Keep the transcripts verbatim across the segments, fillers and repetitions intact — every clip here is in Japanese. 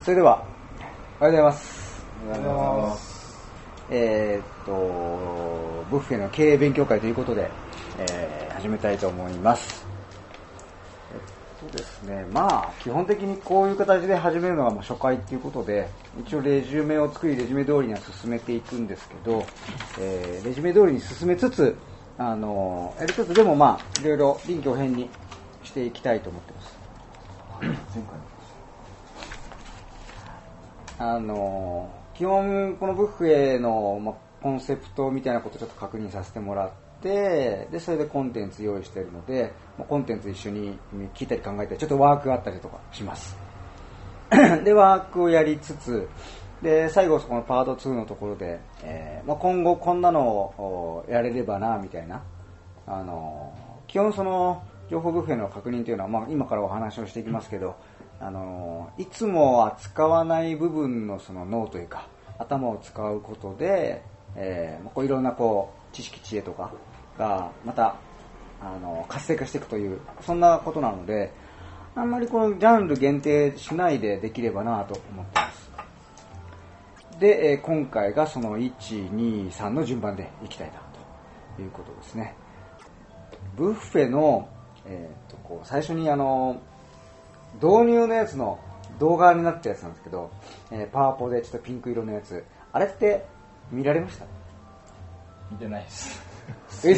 それではおはようございます。 おはようございます。 えー、っとブッフェの経営勉強会ということで、えー、始めたいと思います。えっとですね、まあ基本的にこういう形で始めるのがまあ初回ということで、一応レジュメを作りレジュメ通りには進めていくんですけど、えー、レジュメ通りに進めつつ、あのやりつつでもまあいろいろ臨機応変にしていきたいと思ってます。前回あの基本このブッフェの、まあ、コンセプトみたいなことをちょっと確認させてもらって、でそれでコンテンツ用意しているので、まあ、コンテンツ一緒に聞いたり考えたりちょっとワークがあったりとかしますでワークをやりつつで最後このパートツーのところで、えーまあ、今後こんなのをやれればなみたいな、あの基本その情報ブッフェの確認というのは、まあ、今からお話をしていきますけど、あのいつも扱わない部分のその脳というか頭を使うことで、えー、こういろんなこう知識知恵とかがまたあの活性化していくというそんなことなので、あんまりこのジャンル限定しないでできればなと思っています。で、えー、今回がそのいち、に、さんの順番でいきたいなということですね。ブッフェの、えー、とこう最初にあの導入のやつの動画になったやつなんですけど、えー、パワポでちょっとピンク色のやつ、あれって見られました？ 見てないです。 え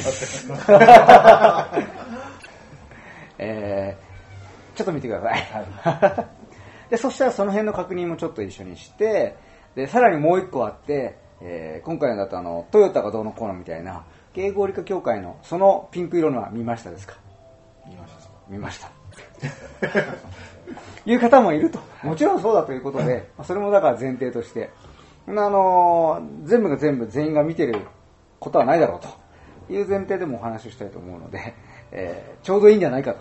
えー、ちょっと見てください、はい、でそしたらその辺の確認もちょっと一緒にして、でさらにもう一個あって、えー、今回のだとあのトヨタがどうのこうのみたいな経営合理化協会のそのピンク色のは見ましたですか？ 見ました。 見ましたいう方もいると、もちろんそうだということで、それもだから前提として、あのー、全部が全部全員が見てることはないだろうという前提でもお話をしたいと思うので、えー、ちょうどいいんじゃないかと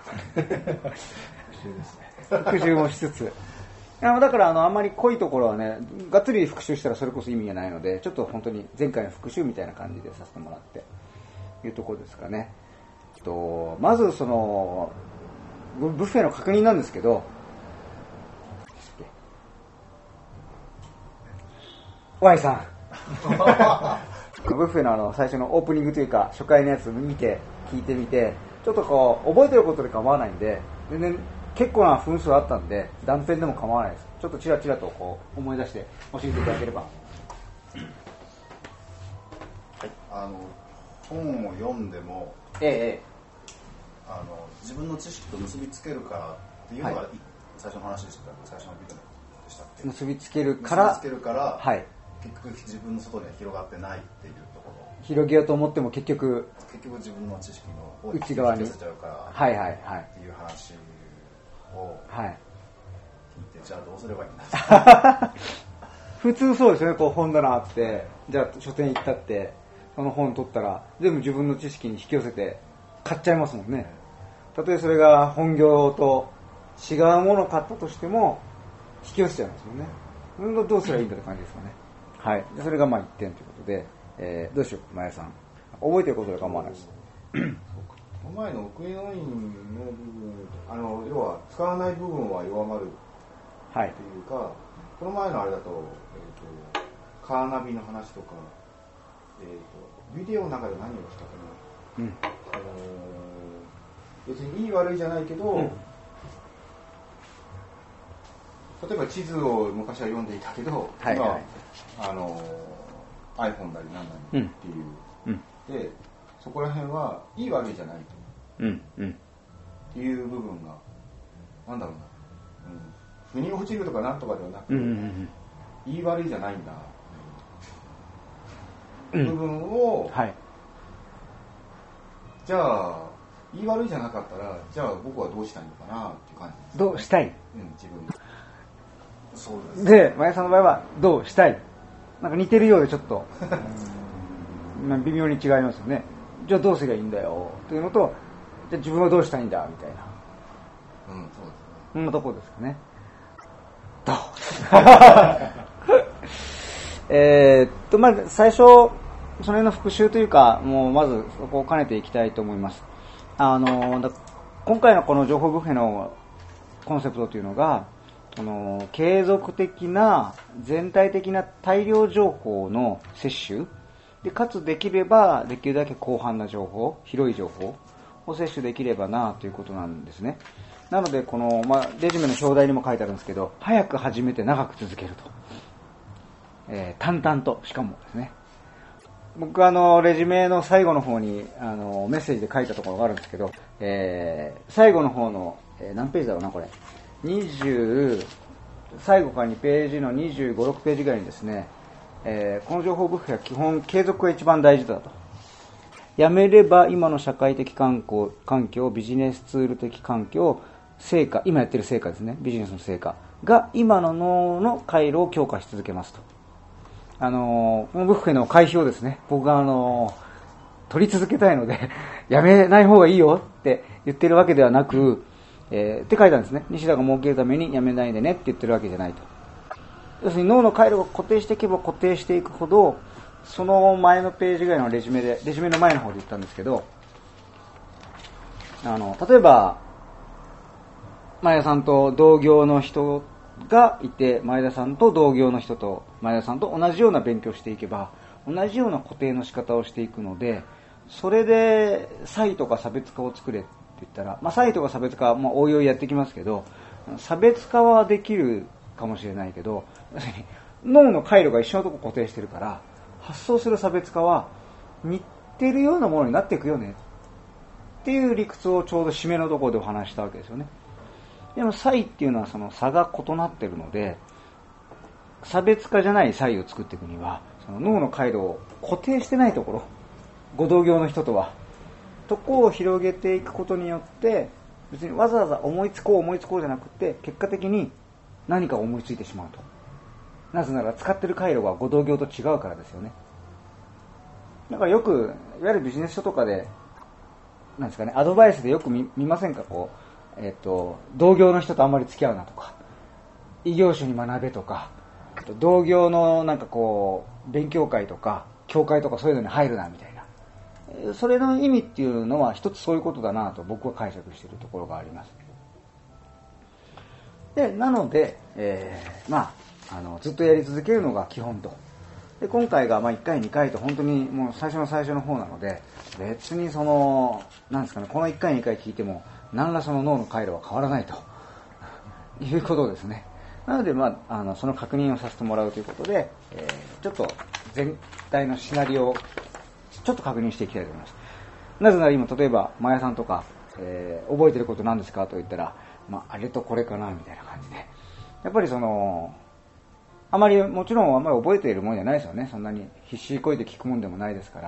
復習もしつつ、あのだからあのあんまり濃いところはね、がっつり復習したらそれこそ意味がないので、ちょっと本当に前回の復習みたいな感じでさせてもらっていうところですかね。とまずそのブッフェの確認なんですけど、Y さんブッフェのあの最初のオープニングというか初回のやつ見て聞いてみて、ちょっとこう覚えてることで構わないんで、全然結構な分数あったんで断片でも構わないです。ちょっとチラチラとこう思い出して教えていただければ。はい、 あの本を読んでも、 ええ、 あの自分の知識と結びつけるからっていうのが、はい、最初の話でした。最初のビデオでしたっけ？ 結びつけるから結びつけるから、 はい、 結局自分の外には広がってないっていうところ。 広げようと思っても結局結局自分の知識の内側に引き寄せちゃうから、 はいはいはいっていう話をはい。 聞いて、じゃあどうすればいいんだ普通そうですよね。こう本棚あって、じゃあ書店行ったってその本取ったら全部自分の知識に引き寄せて買っちゃいますもんね。たとえそれが本業と違うものを買ったとしても引き寄せちゃいますもんね。どうすればいいんだって感じですかね。はい。それがまあいってんということで、えー、どうしよう、まやさん。覚えてることで構わないです。 この前の奥井の院の部分、あの要は使わない部分は弱まるっていうか、はい、この前のあれだと、えーと、カーナビの話とか、えーと、ビデオの中で何をしたかな、うん、あのー、別にいい悪いじゃないけど、うん、例えば地図を昔は読んでいたけど、はいはい、今、あのー、iPhone なり何なりっていう、うんうん、でそこら辺はいい悪いじゃないと、うんうん、っていう部分がなんだろうな、うん、腑に落ちるとかなんとかではなく、うんうんうん、いい悪いじゃないんだ、うん、部分を、はい、じゃあいい悪いじゃなかったらじゃあ僕はどうしたいのかなっていう感じです、ね、 どうしたい、うん、 自分でそうです、 ね、で前さんの場合はどうしたい、なんか似てるようでちょっと微妙に違いますよね。じゃあどうすればいいんだよというのと、じゃあ自分はどうしたいんだみたいな、 うん、そうですね、 そんなところですかね。どうえーっとまず最初その辺の復習というか、もうまずそこを兼ねていきたいと思います。あのだ今回のこの情報ブッフェのコンセプトというのが、 その継続的な全体的な大量情報の摂取で、かつできればできるだけ広範な情報、広い情報を摂取できればなということなんですね。なのでこの、まあ、レジュメの表題にも書いてあるんですけど、早く始めて長く続けると、えー、淡々と、しかもですね、僕はあのレジュメの最後の方にあのメッセージで書いたところがあるんですけど、えー、最後の方の、えー、何ページだろうな、これにじゅう、最後からにページのにじゅうご、ろくページぐらいにですね、えー、この情報ブックは基本継続が一番大事だと。やめれば今の社会的環境、環境ビジネスツール的環境、成果、今やってる成果ですね、ビジネスの成果が今の脳の回路を強化し続けますと。あのー、このブックの開票ですね、僕があのー、取り続けたいのでやめない方がいいよって言ってるわけではなく、えー、って書いたんですね。西田が設けるためにやめないでねって言ってるわけじゃないと。要するに脳の回路が固定していけば固定していくほど、その前のページぐらいのレジュメで、レジュメの前の方で言ったんですけど、あの例えば前田さんと同業の人がいて、前田さんと同業の人と前田さんと同じような勉強をしていけば同じような固定の仕方をしていくので、それで差異とか差別化を作れって言ったら、まあ、差異とか差別化はまあ応用やってきますけど、差別化はできるかもしれないけど、脳の回路が一緒のとこ固定してるから、発想する差別化は似てるようなものになっていくよねっていう理屈をちょうど締めのところでお話したわけですよね。でも差異っていうのはその差が異なってるので、差別化じゃない差異を作っていくには、その脳の回路を固定してないところ、ご同業の人とはとこを広げていくことによって、別にわざわざ思いつこう思いつこうじゃなくて、結果的に何か思いついてしまうと。なぜなら使ってる回路がご同業と違うからですよね。だからよくいわゆるビジネス書とかでなんですかね、アドバイスでよく 見, 見ませんか、こう、えっと同業の人とあんまり付き合うなとか、異業種に学べとか、同業のなんかこう勉強会とか教会とかそういうのに入るなみたいな、それの意味っていうのは一つそういうことだなと僕は解釈しているところがあります。でなので、えー、まああのずっとやり続けるのが基本と。で今回がまあいっかいにかいと本当にもう最初の最初の方なので、別にそのなんですかね、このいっかいにかい聞いても何らその脳の回路は変わらないということですね。なので、まあ、あのその確認をさせてもらうということで、えー、ちょっと全体のシナリオをちょっと確認していきたいと思います。なぜなら今例えばマヤさんとか、えー、覚えてること何ですかと言ったら、まあ、あれとこれかなみたいな感じで、やっぱりそのあまりもちろんあまり覚えているものじゃないですよね。そんなに必死こいて聞くもんでもないですから、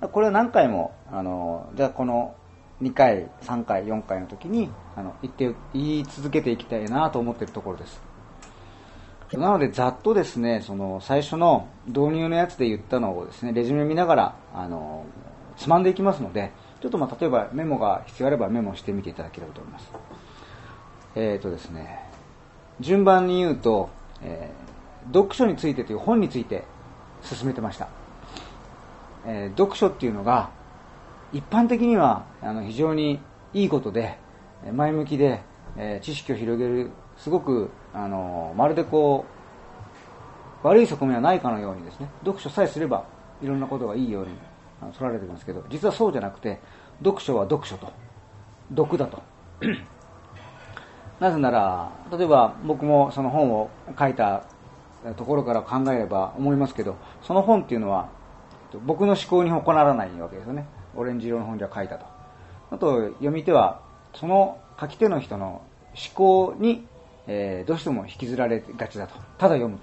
これを何回もあのじゃあこのにかいさんかいよんかいの時にあの言って言い続けていきたいなと思っているところです。なのでざっとですね、その最初の導入のやつで言ったのをですね、レジュメ見ながらあのつまんでいきますので、ちょっとまあ例えばメモが必要あればメモしてみていただければと思います。えーとですね、順番に言うと、えー読書についてという本について進めてました。えー、読書っていうのが一般的にはあの非常にいいことで前向きで、えー、知識を広げる、すごくあのまるでこう悪い側面はないかのようにですね、読書さえすればいろんなことがいいように取られてるんですけど、実はそうじゃなくて、読書は読書と読だとなぜなら例えば僕もその本を書いたところから考えれば思いますけど、その本っていうのは僕の思考に他ならないわけですよね。オレンジ色の本じゃ書いたと。あと読み手はその書き手の人の思考に、えー、どうしても引きずられがちだと。ただ読むと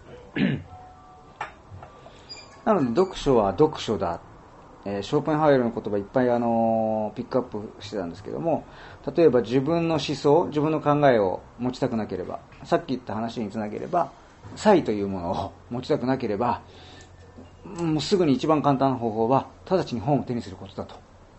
なので読書は読書だ、えー、ショーペンハウエルの言葉いっぱい、あのー、ピックアップしてたんですけども、例えば自分の思想、自分の考えを持ちたくなければ、さっき言った話につなげれば、差異というものを持ちたくなければ、もうすぐに一番簡単な方法は直ちに本を手にすることだと。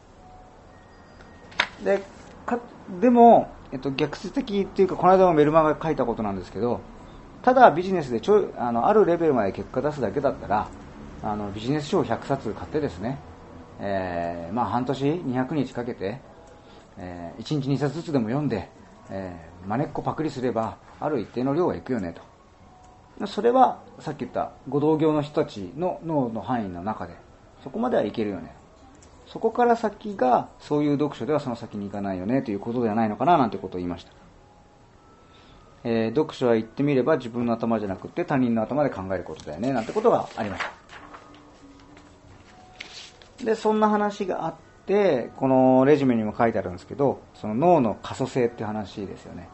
で、かでも、えっと、逆説的っていうか、この間もメルマガが書いたことなんですけど、ただビジネスでちょあのあるレベルまで結果出すだけだったら、あのビジネス書をひゃくさつ買ってですね、えーまあ、半年にひゃくにちかけて、えー、いちにちにさつずつでも読んで、 えー、真似っこパクリすればある一定の量はいくよねと。それはさっき言ったご同業の人たちの脳の範囲の中でそこまではいけるよね。そこから先がそういう読書ではその先に行かないよねということではないのかななんてことを言いました。えー、読書は言ってみれば自分の頭じゃなくて他人の頭で考えることだよねなんてことがありました。でそんな話があってこのレジュメにも書いてあるんですけど、その脳の可塑性っていう話ですよね。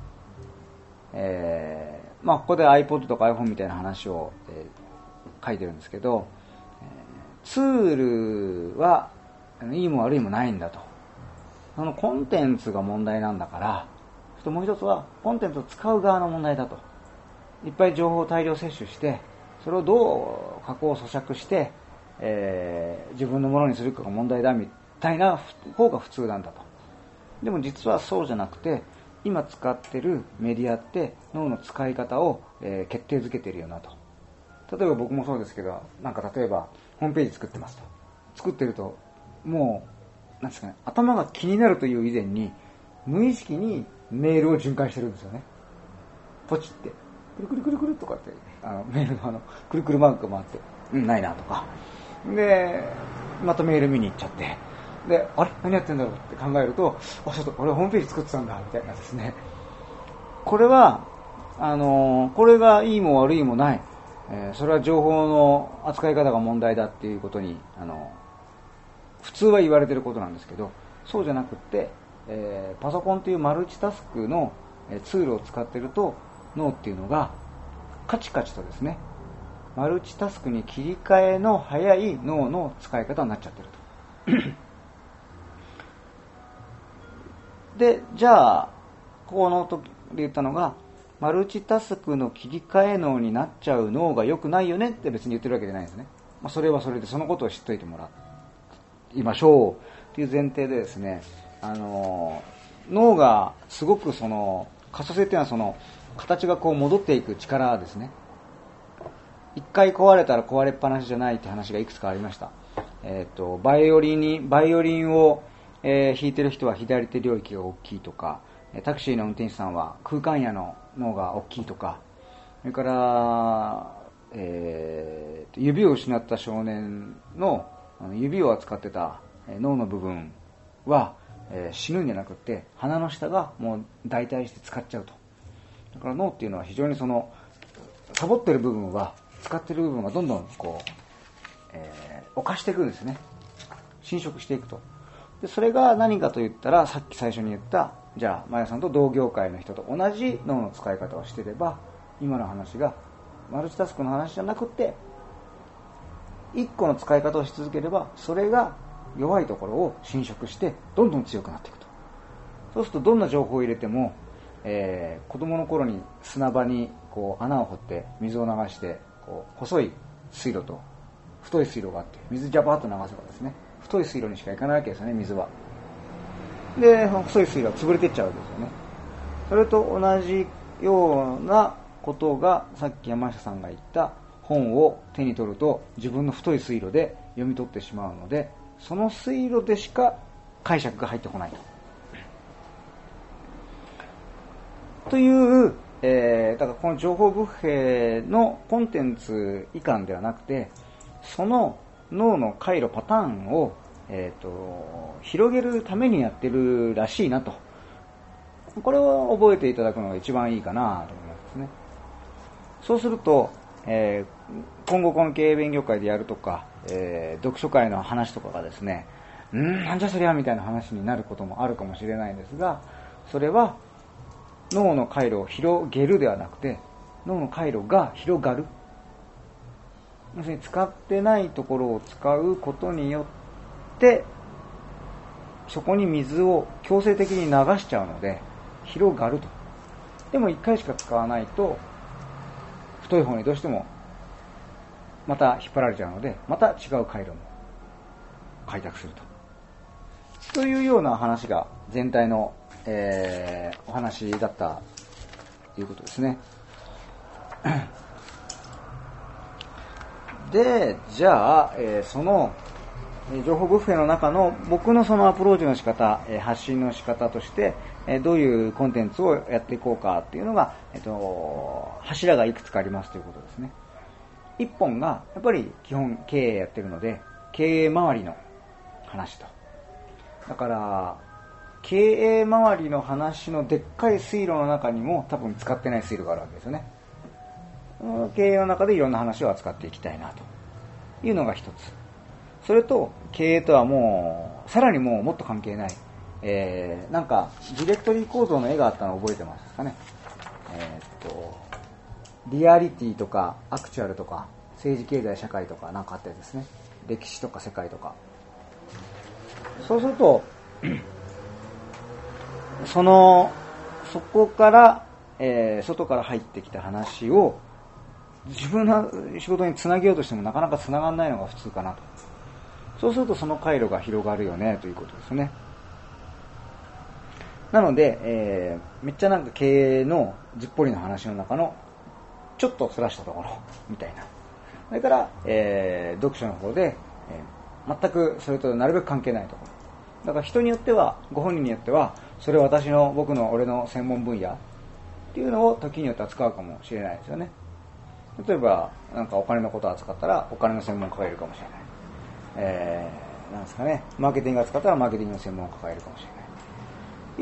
えーまあ、ここで iPod とか iPhone みたいな話を、えー、書いてるんですけど、えー、ツールはいいも悪いもないんだと。そのコンテンツが問題なんだから、そしてもう一つはコンテンツを使う側の問題だと。いっぱい情報を大量摂取してそれをどう加工咀嚼して、えー、自分のものにするかが問題だみたいな方が普通なんだと。でも実はそうじゃなくて、今使ってるメディアって脳の使い方を、えー、決定づけてるよなと。例えば僕もそうですけど、なんか例えばホームページ作ってますと。作ってるともうなんですかね、頭が気になるという以前に無意識にメールを循環してるんですよね。ポチってくるくるくるくるとかってあのメールのあのくるくるマークが回って、うんないなとかでまたメール見に行っちゃって。で、あれ何やってんだろうって考えると、あ、ちょっと俺ホームページ作ってたんだみたいなですね。これはあのこれがいいも悪いもない、えー、それは情報の扱い方が問題だっていうことにあの普通は言われてることなんですけど、そうじゃなくって、えー、パソコンというマルチタスクのツールを使ってると脳っていうのがカチカチとですね、マルチタスクに切り替えの早い脳の使い方になっちゃってると。で、じゃあここの時で言ったのがマルチタスクの切り替え脳になっちゃう脳が良くないよねって別に言ってるわけじゃないんですね。まあ、それはそれでそのことを知っといてもらいましょうという前提でですね、あの脳がすごくその可塑性っていうのはその形がこう戻っていく力ですね。一回壊れたら壊れっぱなしじゃないって話がいくつかありました。えっとバイオリンにバイオリンをえー、弾いてる人は左手領域が大きいとか、タクシーの運転手さんは空間野の脳が大きいとか、それから、えー、指を失った少年の指を扱ってた脳の部分は、えー、死ぬんじゃなくって鼻の下がもう代替して使っちゃうと。だから脳っていうのは非常にそのサボってる部分は使ってる部分がどんどんこう、えー、侵していくんですね。侵食していくと。でそれが何かと言ったら、さっき最初に言ったじゃあマヤさんと同業界の人と同じ脳の使い方をしていれば、今の話がマルチタスクの話じゃなくて一個の使い方をし続ければ、それが弱いところを侵食してどんどん強くなっていくと。そうするとどんな情報を入れても、えー、子供の頃に砂場にこう穴を掘って水を流して、こう細い水路と太い水路があって水ジャバーッと流せばですね、太い水路にしか行かないわけですよね、水は。で、細い水路は潰れていっちゃうわけですよね。それと同じようなことが、さっき山下さんが言った本を手に取ると自分の太い水路で読み取ってしまうので、その水路でしか解釈が入ってこないと。という、えー、だからこの情報ブッフェのコンテンツ以下ではなくて、その脳の回路パターンを、えー、と広げるためにやってるらしいなと。これを覚えていただくのが一番いいかなと思いますね。そうすると、えー、今後この経営勉強会でやるとか、えー、読書会の話とかがですね、うーんなんじゃそりゃみたいな話になることもあるかもしれないんですが、それは脳の回路を広げるではなくて、脳の回路が広がる。要するに使ってないところを使うことによってそこに水を強制的に流しちゃうので広がると。でも一回しか使わないと太い方にどうしてもまた引っ張られちゃうので、また違う回路も開拓するとというような話が全体の、えー、お話だったということですね。で、じゃあ、えー、その情報ブッフェの中の僕のそのアプローチの仕方、えー、発信の仕方として、 えー、どういうコンテンツをやっていこうかっていうのが、えっと、柱がいくつかありますということですね。一本がやっぱり基本経営やってるので、経営周りの話と。だから経営周りの話のでっかい水路の中にも多分使ってない水路があるわけですよね。経営の中でいろんな話を扱っていきたいなというのが一つ。それと経営とはもうさらにもうもっと関係ない、えー、なんかディレクトリー構造の絵があったのを覚えてますかね。えー、っとリアリティとかアクチュアルとか政治経済社会とかなんかあったやつですね。歴史とか世界とか。そうするとそのそこから、えー、外から入ってきた話を自分の仕事につなげようとしてもなかなかつながらないのが普通かなと。そうするとその回路が広がるよねということですね。なので、えー、めっちゃなんか経営のじっぽりの話の中のちょっとそらしたところみたいな。それから、えー、読書の方で、えー、全くそれとなるべく関係ないところ。だから人によっては、ご本人によっては、それは私の、僕の、俺の専門分野っていうのを時によって扱うかもしれないですよね。例えば、なんかお金のことを扱ったら、お金の専門家がいるかもしれない。えー、なんですかね、マーケティングを扱ったら、マーケティングの専門家がいるかもしれない。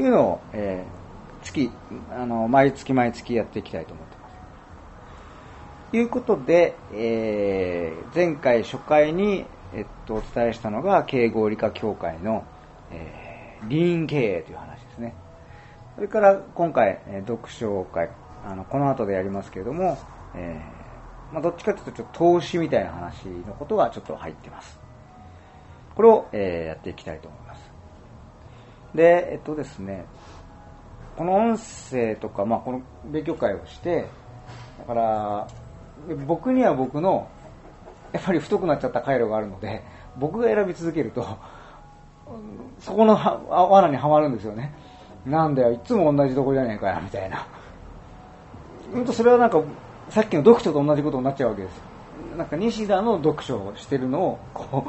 いうのを、えー、月、あの、毎月毎月やっていきたいと思ってます。ということで、えー、前回初回に、えっと、お伝えしたのが、経営合理化協会の、えー、リーン経営という話ですね。それから今回、えー、読書会、あの、この後でやりますけれども、えー、まあ、どっちかというとちょっと投資みたいな話のことがちょっと入っています。これを、えー、やっていきたいと思います。で、えっとですね、この音声とか、まあ、この勉強会をして、だから、僕には僕の、やっぱり太くなっちゃった回路があるので、僕が選び続けると、そこの罠にはまるんですよね。なんだよ、いつも同じとこじゃねえかよ、みたいな。うんと、それはなんか、さっきの読書と同じことになっちゃうわけですよ。なんか、西田の読書をしてるのを、こ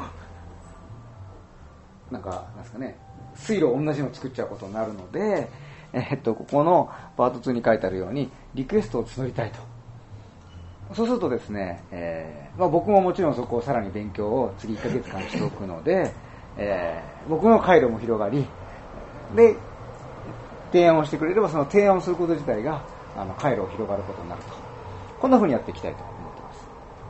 う、なんか、なんですかね、水路同じのを作っちゃうことになるので、えー、っと、ここのパートツーに書いてあるように、リクエストを募りたいと。そうするとですね、えーまあ、僕ももちろんそこをさらに勉強を次いっかげつかんしておくので、えー、僕の回路も広がり、で、提案をしてくれればその提案をすること自体があの回路を広がることになると。こんな風にやっていきたいと思っています。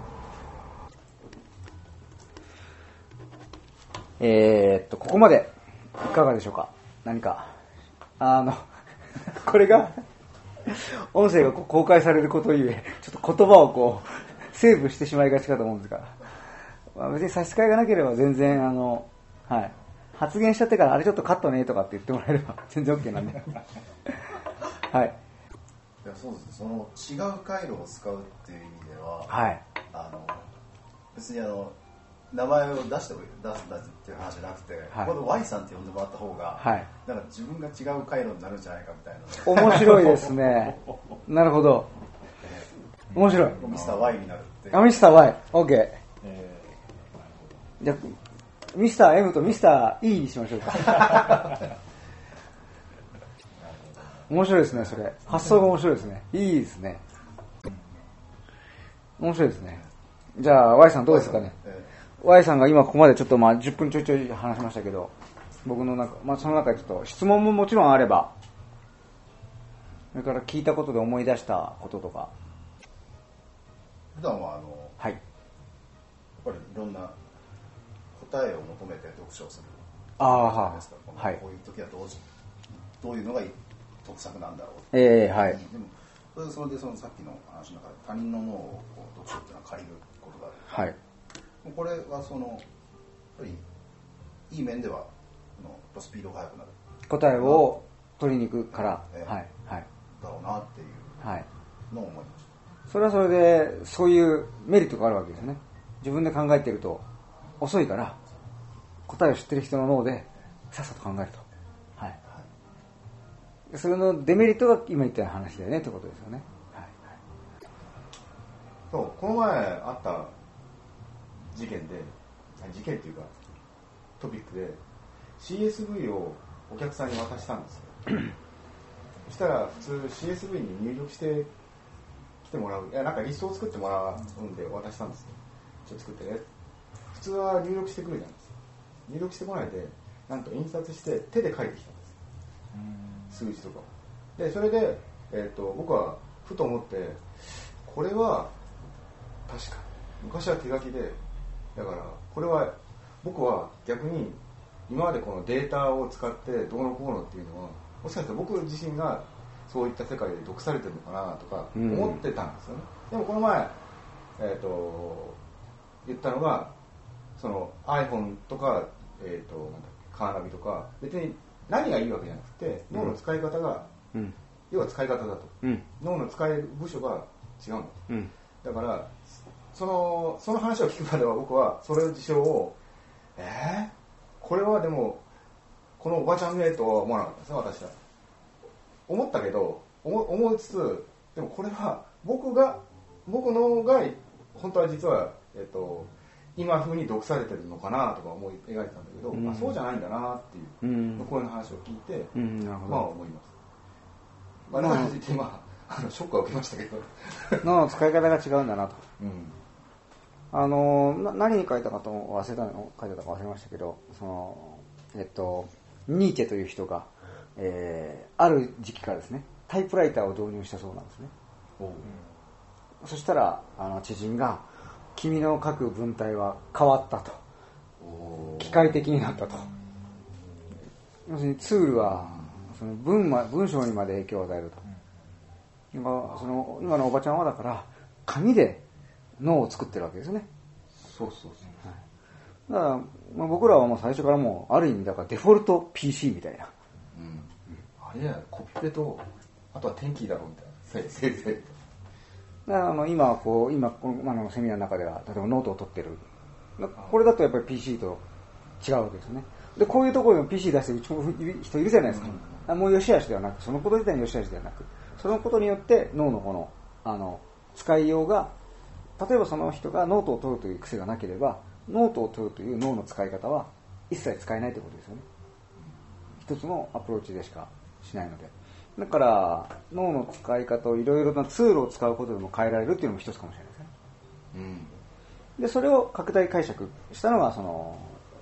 えー、っと、ここまでいかがでしょうか。何か、あの、これが、音声が公開されることゆえ、ちょっと言葉をこう、セーブしてしまいがちかと思うんですが、まあ、別に差し支えがなければ全然、あの、はい。発言しちゃってから、あれちょっとカットねとかって言ってもらえれば全然 OK なんで。はい。 いや、そうですね。その違う回路を使うっていう意味では、 はい。 あの、別にあの、名前を出して出すんだっていう話じゃなくて、はい、ここで Y さんって呼んでもらった方が、はい、なんか自分が違う回路になるんじゃないかみたいな。 面白いですね。なるほど。面白い。 ミスター Y になるって。 あ、ミスター Y。OK。えー、じゃあ、ミスター M とミスター E にしましょうか。面白いですね、それ。発想が面白いですね。いいですね。面白いですね。じゃあ、Y さんどうですかね。Y さんが今ここまでちょっとまあじゅっぷんちょいちょい話しましたけど、僕の中、まあその中でちょっと質問ももちろんあれば、それから聞いたことで思い出したこととか。 普段はあの、はい、やっぱりいろんな答えを求めて読書をする。 ああ、はい。 こういう時はどうし、どういうのが得策なんだろう。 ええー、はい。 でもそれでそれでそのさっきの話の中で他人の脳をこう読書っていうのは借りることがある。はい。これはそのやっぱりいい面ではのスピードが速くなる答えを取りに行くから、えー、はいはい、 だろうなっていうのを思いました、 はい、それはそれでそういうメリットがあるわけですね。自分で考えていると遅いから答えを知ってる人の脳でさっさと考えると、はいはい、それのデメリットが今言ったような話だよねってことですよね、はいはい、 そうこの前あった事件で事件っていうかトピックで シーエスブイ をお客さんに渡したんですよそしたら普通 シーエスブイ に入力して来てもらう、いやなんかリストを作ってもらうんで渡したんですよ。ちょっと作ってね。普通は入力してくるじゃないですか。入力してこないで、なんと印刷して手で書いてきたんですよ。数字とか。で、それで、えーと、僕はふと思って、これは確かに昔は手書きで、だからこれは僕は逆に今までこのデータを使ってどうのこうのっていうのは、もしかしたら僕自身がそういった世界で毒されてるのかなとか思ってたんですよね。うん、でもこの前、えーと、言ったのが、その iPhone とか、えーと、なんだっけ、カーナビとか、別に何がいいわけじゃなくて、脳の使い方が、うん、要は使い方だと、うん、脳の使える部署が違うんだと、うん、だからそのその話を聞くまでは僕はそれの事象をえー、これはでもこのおばちゃんねとは思わなかったんですよ。私は思ったけど思思いつつ、でもこれは僕が僕のが本当は実は、えっと、今風に毒されてるのかなとか思い描いてたんだけど、うん、あそうじゃないんだなっていう、うん、こういう話を聞いて、うん、なるほど、まあ思います。まあ、なんかついてまあ、あのショックは受けましたけど脳の使い方が違うんだなと、うん、あのな何に書いたかと忘れたの書いてたか忘れましたけど、そのえっとニーチェという人が、えー、ある時期からですねタイプライターを導入したそうなんですね。うん、そしたらあの知人が君の書く文体は変わったと、機械的になったと、要するにツールはその 文, 文章にまで影響を与えると、うん、今, その今のおばちゃんはだから紙で脳を作ってるわけですね。 そうそうそう、 はい、だから、まあ、僕らはもう最初からもうある意味だからデフォルト ピーシー みたいな、 うんうん、あれやコピペとあとは天気だろうみたいなせいぜいだからあの今こう今このあのセミナーの中では例えばノートを取ってる、これだとやっぱり ピーシー と違うわけですね。でこういうところでも ピーシー 出してる人いるじゃないですか、うん、もう良し悪しではなく、そのこと自体に良し悪しではなく、そのことによって脳のこのあの使いようが、例えばその人がノートを取るという癖がなければノートを取るという脳の使い方は一切使えないということですよね。一つのアプローチでしかしないので、だから脳の使い方をいろいろなツールを使うことでも変えられるっていうのも一つかもしれないですね。うん、でそれを拡大解釈したのがその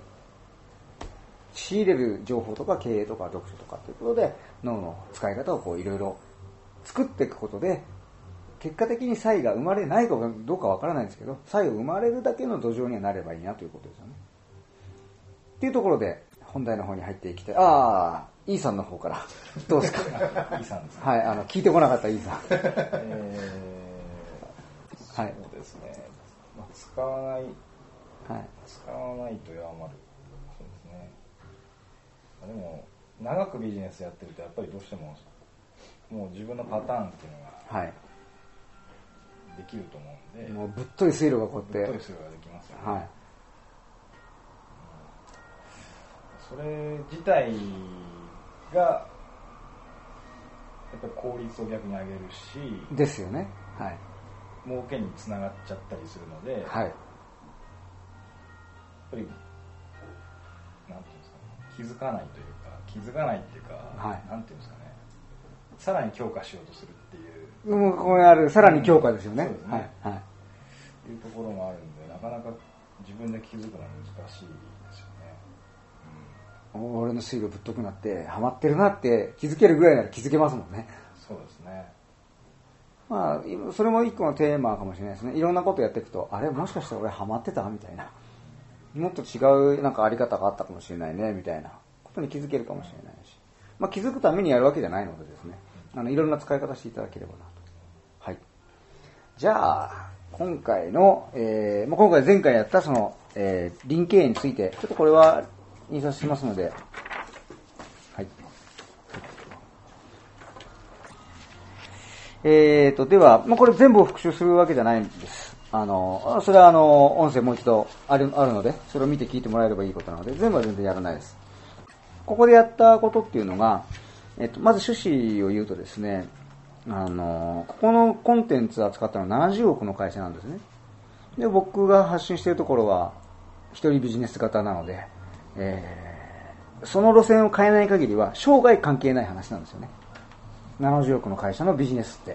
仕入れる情報とか経営とか読書とかということで脳の使い方をこういろいろ作っていくことで、結果的に差異が生まれないかどうかわからないんですけど、差異を生まれるだけの土壌にはなればいいなということですよね。っていうところで本題の方に入っていきたい。ああ、イーさんの方からどうですか。イーさんですね。 はい、あの聞いてこなかったイーさん。 えー、はい。そうですね。まあ、使わない、はい、使わないと弱まる。そうですね。でも長くビジネスやってるとやっぱりどうしてももう自分のパターンっていうのが、はい。できると思うんで、 もうぶっとい推路がこうやってぶっとい推路ができますよね。はい、それ自体がやっぱり効率を逆に上げるしですよね。はい。 儲けにつながっちゃったりするので、はい、やっぱりなんていうんですかね、気づかないというか気づかないっていうか、はい、なんていうんですかね、さらに強化しようとするっていう、 もうここにあるさらに強化ですよね。うん、そうですね。はい。はい。 っていうところもあるんで、なかなか自分で気づくのは難しいですよね。 うん、俺の推路ぶっとくなってハマってるなって気づけるぐらいなら気づけますもんね。 そうですね。 まあそれも一個のテーマかもしれないですね。いろんなことやっていくと、あれもしかしたら俺ハマってたみたいな、もっと違うなんかあり方があったかもしれないねみたいなことに気づけるかもしれないし、まあ気づくためにやるわけじゃないのでですね。あのいろんな使い方していただければなと。はい。じゃあ今回の、えー、まあ、今回前回やったその、えー、リンケーンについてちょっとこれは印刷しますので、はい。えーとでは、まあ、これ全部を復習するわけじゃないんです。あのそれはあの音声もう一度あるあるので、それを見て聞いてもらえればいいことなので、全部は全然やらないです。ここでやったことっていうのが。えっと、まず趣旨を言うとですね、あのここのコンテンツを扱ったのはななじゅうおくの会社なんですね。で僕が発信しているところは一人ビジネス型なので、えー、その路線を変えない限りは生涯関係ない話なんですよね。 ななじゅうおくの会社のビジネスって。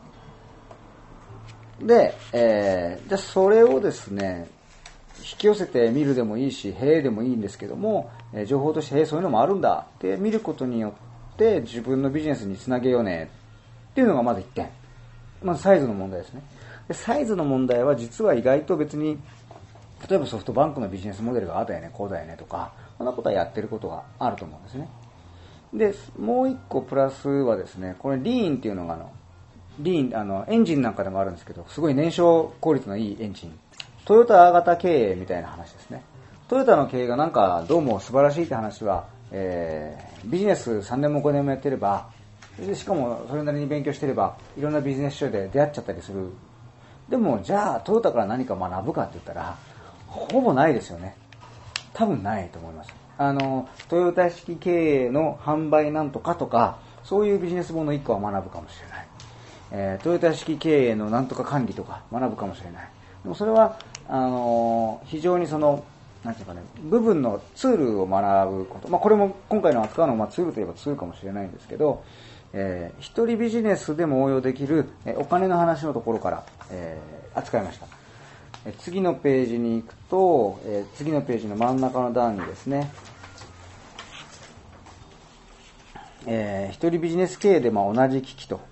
で、えー、じゃあそれをですね、引き寄せて見るでもいいし、へえでもいいんですけども、えー、情報としてへえそういうのもあるんだって見ることによって自分のビジネスにつなげようねっていうのがまずいってん。まずサイズの問題ですね。でサイズの問題は実は意外と別に、例えばソフトバンクのビジネスモデルがああだよね、こうだよねとか、そんなことはやってることがあると思うんですね。で、もう一個プラスはですね、これリーンっていうのがあの、リーン、あの、エンジンなんかでもあるんですけど、すごい燃焼効率のいいエンジン。トヨタ型経営みたいな話ですね。トヨタの経営がなんかどうも素晴らしいって話は、えー、ビジネスさんねんもごねんもやってれば、でしかもそれなりに勉強してれば、いろんなビジネス書で出会っちゃったりする。でも、じゃあトヨタから何か学ぶかって言ったら、ほぼないですよね。多分ないと思います。あの、トヨタ式経営の販売なんとかとか、そういうビジネス本の一個は学ぶかもしれない。えー、トヨタ式経営のなんとか管理とか学ぶかもしれない。でもそれは、あのー、非常にその、なんていうかね、部分のツールを学ぶこと。まあ、これも今回の扱うのは、まあ、ツールといえばツールかもしれないんですけど、えー、一人ビジネスでも応用できる、えー、お金の話のところから、えー、扱いました。えー、次のページに行くと、えー、次のページの真ん中の段にですね、えー、一人ビジネス経営でまあ同じ機器と。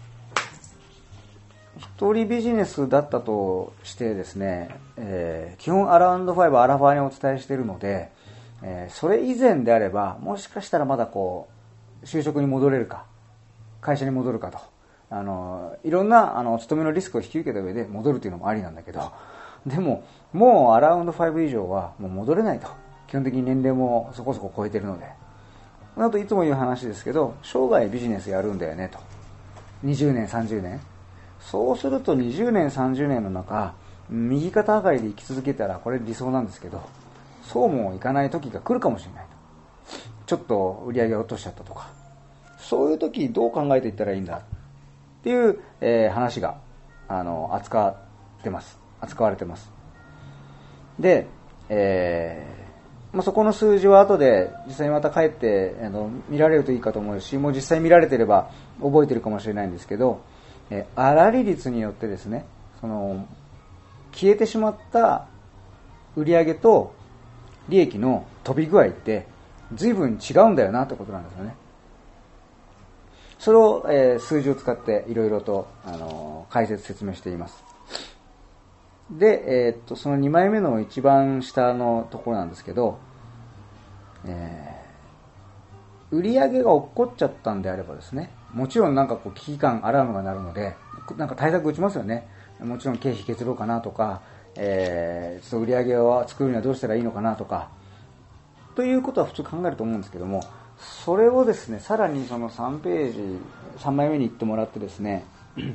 一人ビジネスだったとしてですね、えー、基本アラウンドファイブ、アラファーにお伝えしているので、えー、それ以前であれば、もしかしたらまだこう、就職に戻れるか、会社に戻るかと。あの、いろんな、あの、勤めのリスクを引き受けた上で戻るというのもありなんだけど、でも、もうアラウンドファイブ以上はもう戻れないと。基本的に年齢もそこそこ超えているので。あといつも言う話ですけど、生涯ビジネスやるんだよねと。にじゅうねん、さんじゅうねん。そうするとにじゅうねん、さんじゅうねんの中、右肩上がりで生き続けたらこれ理想なんですけど、そうもいかない時が来るかもしれないと。ちょっと売り上げを落としちゃったとか。そういう時どう考えていったらいいんだっていう、えー、話が、あの、扱ってます。扱われてます。で、えー、まあ、そこの数字は後で実際にまた帰ってあの見られるといいかと思うし、もう実際見られてれば覚えてるかもしれないんですけど、えー、粗利率によってですね、その消えてしまった売上と利益の飛び具合って随分違うんだよなってことなんですよね。それを、えー、数字を使っていろいろと、あのー、解説説明しています。で、えー、っとそのにまいめの一番下のところなんですけど、えー、売上が落っこっちゃったんであればですね、もちろんなんかこう危機感アラームが鳴るので、なんか対策打ちますよね。もちろん経費削ろうかなとか、えー、ちょっと売上を作るにはどうしたらいいのかなとか、ということは普通考えると思うんですけども、それをですね、さらにそのさんページ、さんまいめに行ってもらってですね、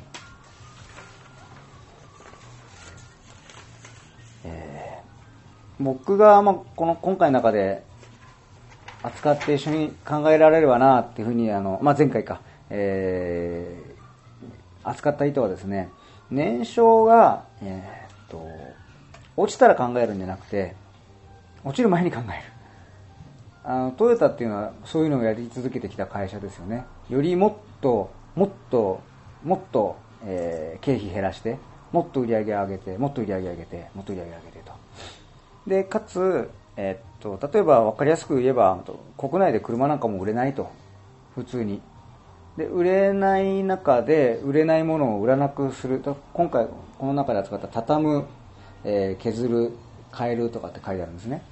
えー、僕がまあこの今回の中で扱って一緒に考えられればなっていうふうにあの、まあ、前回か、えー、扱った意図はですね、年商が、えー、っと落ちたら考えるんじゃなくて、落ちる前に考える。あのトヨタっていうのはそういうのをやり続けてきた会社ですよね。よりもっともっともっと、えー、経費減らして、もっと売り上げ上げて、もっと売り上げ上げて、もっと売り上げ上げてと。でかつ、えー、っと例えば分かりやすく言えば、国内で車なんかも売れないと、普通に。で売れない中で売れないものを売らなくすると、今回この中で扱った畳む、えー、削る、変えるとかって書いてあるんですね。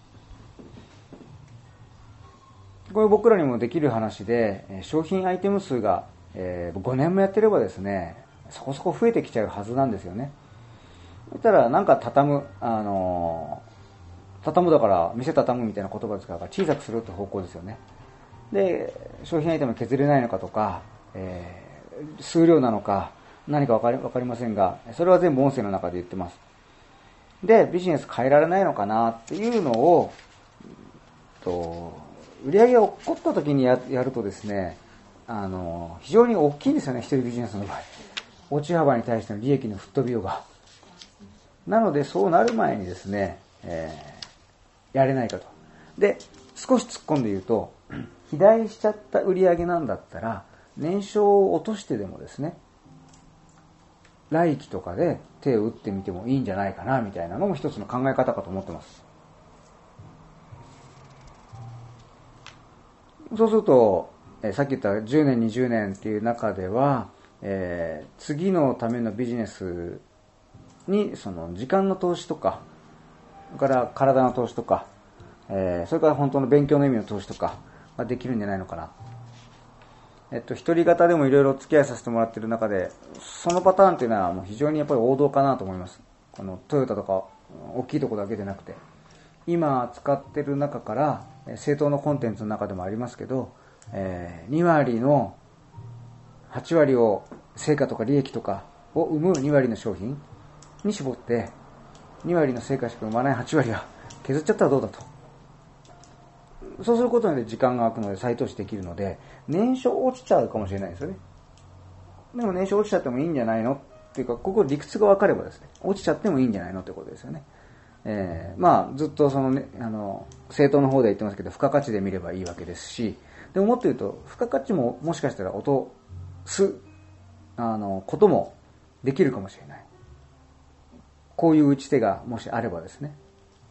これ僕らにもできる話で、商品アイテム数がごねんもやってればですね、そこそこ増えてきちゃうはずなんですよね。そしたらなんか畳む、あの畳むだから店畳むみたいな言葉ですから、小さくするって方向ですよね。で商品アイテム削れないのかとか、えー、数量なのか何か分かり、分かりませんが、それは全部音声の中で言ってます。でビジネス変えられないのかなっていうのをと売り上げが起こった時に や, やるとですね、あの非常に大きいんですよね、一人ビジネスの場合。落ち幅に対しての利益の吹っ飛びようが。なのでそうなる前にですね、えー、やれないかと。で少し突っ込んで言うと、肥大しちゃった売り上げなんだったら、 年商を落としてでもですね、来期とかで手を打ってみてもいいんじゃないかなみたいなのも一つの考え方かと思ってます。そうすると、えー、さっき言ったじゅうねんにじゅうねんっていう中では、えー、次のためのビジネスにその時間の投資とか、それから体の投資とか、えー、それから本当の勉強の意味の投資とかができるんじゃないのかな。えっと、一人型でもいろいろ付き合いさせてもらっている中で、そのパターンっていうのはもう非常にやっぱり王道かなと思います。このトヨタとか大きいところだけでなくて、今使ってる中から正当のコンテンツの中でもありますけど、えー、に割のはち割を成果とか利益とかを生むに割の商品に絞って、に割の成果しか生まないはち割は削っちゃったらどうだと。そうすることで時間が空くので再投資できるので、年商落ちちゃうかもしれないですよね。でも年商落ちちゃってもいいんじゃないのっていうか、ここ理屈が分かればですね、落ちちゃってもいいんじゃないのってことですよね。えー、まあずっとそのね、あの政党の方で言ってますけど、付加価値で見ればいいわけですし、でももっと言うと付加価値ももしかしたら落とすあのこともできるかもしれない。こういう打ち手がもしあればですね。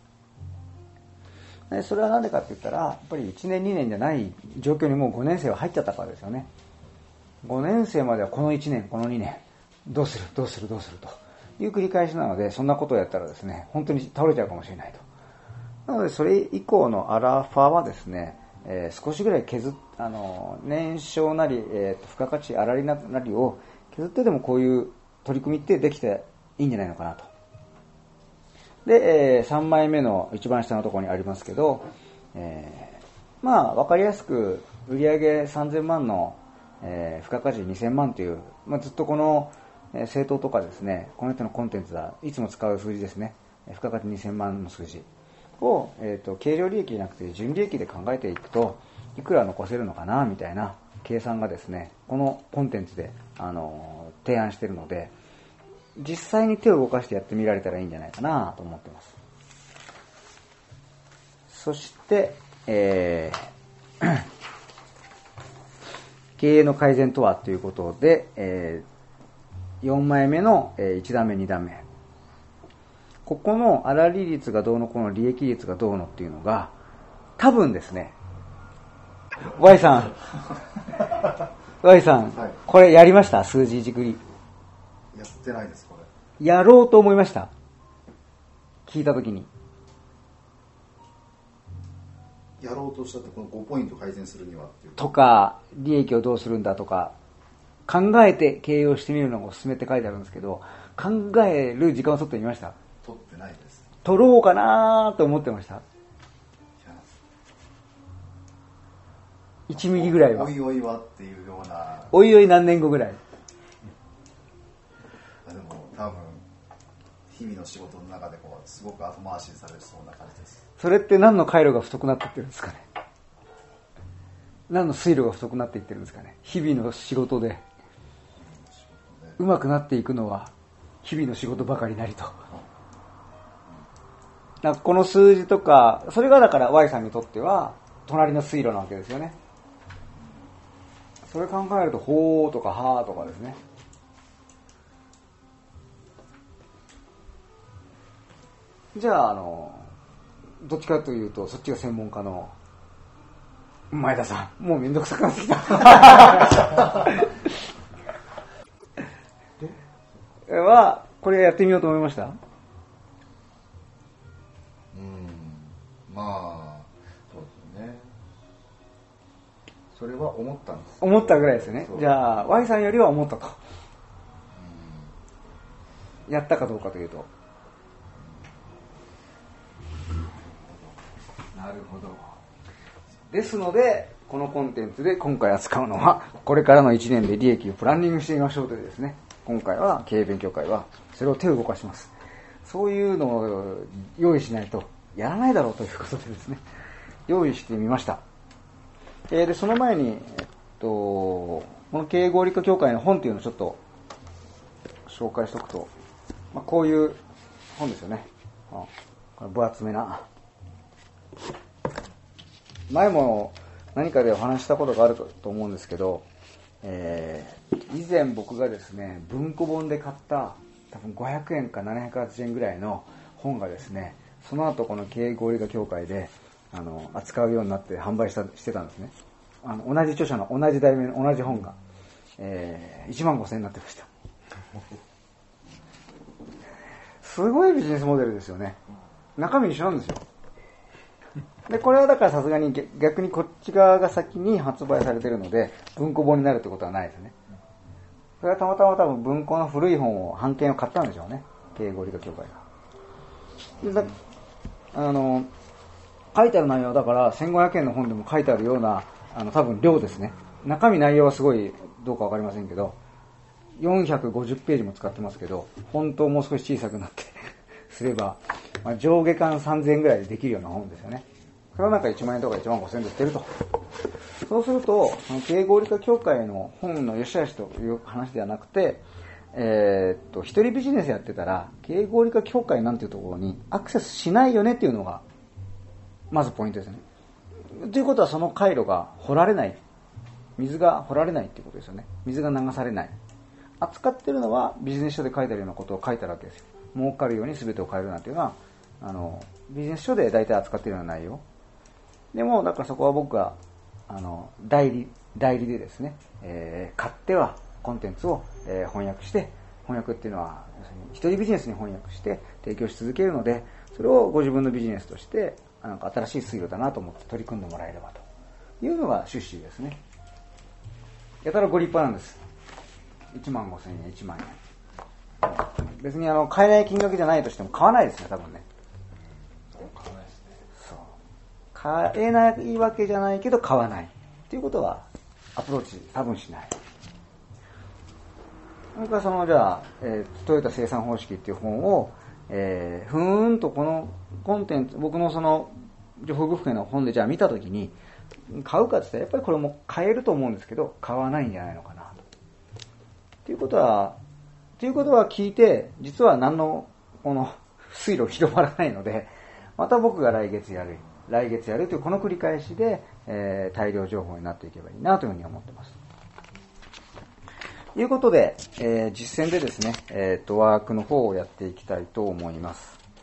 それは何でかって言ったら、やっぱりいちねんにねんじゃない状況にもうごねん生は入っちゃったからですよね。ごねん生まではこのいちねん、このにねん、どうする、どうする、どうするという繰り返しなので、そんなことをやったらですね、本当に倒れちゃうかもしれないと。なので、それ以降のアラファはですね、えー、少しぐらい削っ、あの、年商なり、えー、と付加価値あらりなりを削ってでもこういう取り組みってできていいんじゃないのかなと。で、えー、さんまいめの一番下のところにありますけど、えー、まあ、わかりやすく売上さんぜんまんの、えー、付加価値にせんまんという、まあ、ずっとこの、えー、政党とかですね、この人のコンテンツはいつも使う数字ですね、付加価値にせんまんの数字を、えーと、経常利益じゃなくて純利益で考えていくと、いくら残せるのかなみたいな計算がですね、このコンテンツで、あのー、提案しているので、実際に手を動かしてやってみられたらいいんじゃないかなと思ってます。そして、えー、経営の改善とはということで、えー、よんまいめのいち段目に段目、ここの粗利率がどうのこの利益率がどうのっていうのが多分ですね、 Y さんY さん、はい、これやりました？数字いじくりやってないです。これやろうと思いました？聞いたときにやろうとしたって、このごポイント改善するにはっていうとか、利益をどうするんだとか考えて経営をしてみるのがおすすめって書いてあるんですけど、考える時間を取ってみました？ 取ってないです。 取ろうかなと思ってました。いちミリぐらいはおいおいはっていうような、 おいおい何年後ぐらい。 でも多分日々の仕事の中でこうすごく後回しにされそうな感じです。 それって何の回路が太くなっていってるんですかね。何の水路が太くなっていってるんですかね。日々の仕事でうまくなっていくのは日々の仕事ばかりなりと。なんかこの数字とか、それがだから Y さんにとっては隣の水路なわけですよね。それ考えるとほーとかはーとかですね。じゃあ、あのどっちかというとそっちが専門家の前田さん、もうめんどくさくなってきたはこれやってみようと思いました？ うん、まあそうですね。それは思ったんです。 思ったぐらいですよね。じゃあ Y さんよりは思ったと、うん、やったかどうかというと、なるほど。ですのでこのコンテンツで今回扱うのは、これからのいちねんで利益をプランニングしてみましょうというですね、今回は経営勉強会はそれを手を動かします。そういうのを用意しないとやらないだろうということでですね、用意してみました。えー、でその前に、えっと、この経営合理化協会の本というのをちょっと紹介しておくと、まあ、こういう本ですよね。あ、これ分厚めな。前も何かでお話したことがあると思うんですけど、 えー、以前僕がですね、文庫本で買った多分ごひゃくえんかななひゃくはちじゅうえんぐらいの本がですね、その後この経営合理化協会であの扱うようになって販売したしてたんですね。あの同じ著者の同じ題名の同じ本が、えー、いちまんごせんえんになってました。すごいビジネスモデルですよね。中身一緒なんですよ。で、これはだからさすがに逆にこっち側が先に発売されてるので、文庫本になるってことはないですね。それはたまたま多分文庫の古い本を版権を買ったんでしょうね。経営合理化協会が。でだあの、書いてある内容だからせんごひゃくえんの本でも書いてあるような、あの多分量ですね。中身内容はすごいどうかわかりませんけど、よんひゃくごじゅうページも使ってますけど、本当もう少し小さくなってすれば、まあ、上下巻さんぜんえんぐらいでできるような本ですよね。それはなんかいちまんえんとかいちまんごせんえんで売ってると。そうすると、経営合理化協会の本の良し悪しという話ではなくて、えー、っと、一人ビジネスやってたら、経営合理化協会なんていうところにアクセスしないよねっていうのが、まずポイントですね。ということはその回路が掘られない。水が掘られないっていうことですよね。水が流されない。扱ってるのはビジネス書で書いてあるようなことを書いてあるわけですよ。儲かるように全てを変えるなんていうのは、あの、ビジネス書で大体扱っているような内容。でも、だからそこは僕は、あの、代理、代理でですね、えー、買ってはコンテンツを、えー、翻訳して、翻訳っていうのは、要するに一人ビジネスに翻訳して提供し続けるので、それをご自分のビジネスとして、なんか新しい水路だなと思って取り組んでもらえればというのが趣旨ですね。やたらご立派なんです。いちまんごせんえん、いちまんえん。別にあの、買えない金額じゃないとしても買わないですね、多分ね。 買わないですね。 そう。買えないわけじゃないけど買わない。っていうことは、アプローチ多分しない。それからその、じゃあ、えー、トヨタ生産方式っていう本を、えー、ふーんとこのコンテンツ、僕のその、情報ブックの本でじゃあ見たときに、買うかって言ったらやっぱりこれも買えると思うんですけど、買わないんじゃないのかなと。っていうことは、ということは聞いて、実は何の、この、水路広まらないので、また僕が来月やる、来月やるというこの繰り返しで、えー、大量情報になっていけばいいなというふうに思ってます。ということで、えー、実践でですね、えーと、ワークの方をやっていきたいと思います。